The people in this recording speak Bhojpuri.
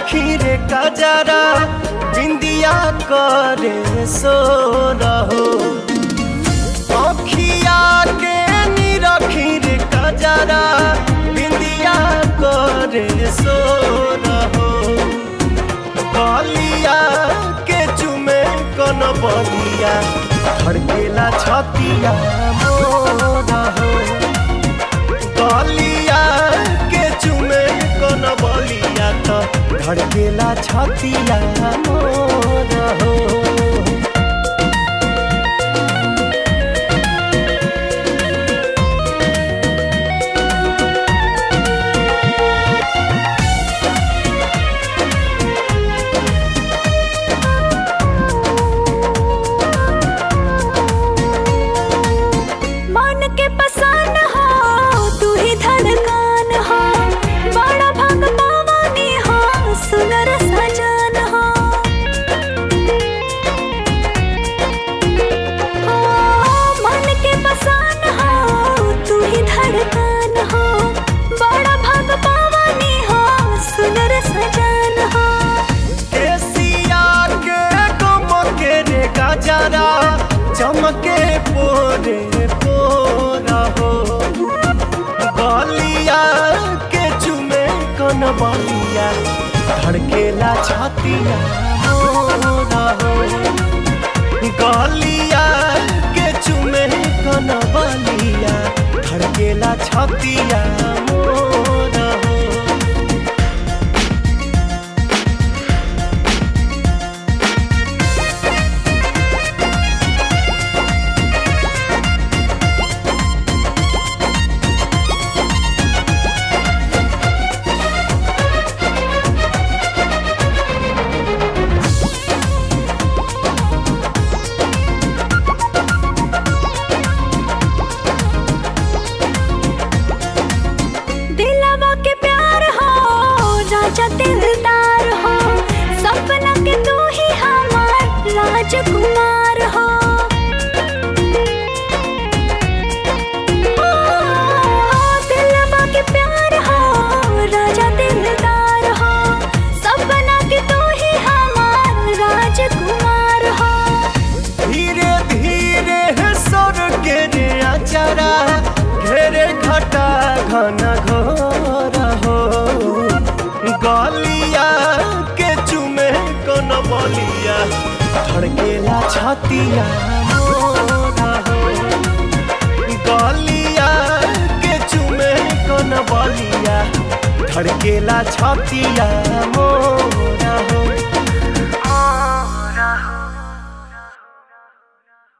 निरखी रे कजरा बिंदिया करे सो रहो अखिया के निरखी रे कजरा बिंदिया करे सो रहो बलिया के चुमे कन बलिया धड़केला छतिया मोरा हो बलिया के चुमे कन बलिया तो धड़केला छतिया मोरा हो चमके पोरे पोरा हो बलिया के चुमे कन बलिया धड़केला छतिया मोरा हो गलिया के चुमे कन बलिया धड़केला छतिया मोरा हो दिलदार हो सपना के तू ही हमार राजकुमार हो दिलवा के प्यार हो राजा दिलदार हो सपना के तू ही हमार राजकुमार हो धीरे धीरे सर के रे अचरा घेरे घटा घन घोर हो गलिया के चुमे कन बलिया धड़केला छतिया मोरा हो गलिया के चुमे कन बलिया धड़केला छतिया मोरा हो।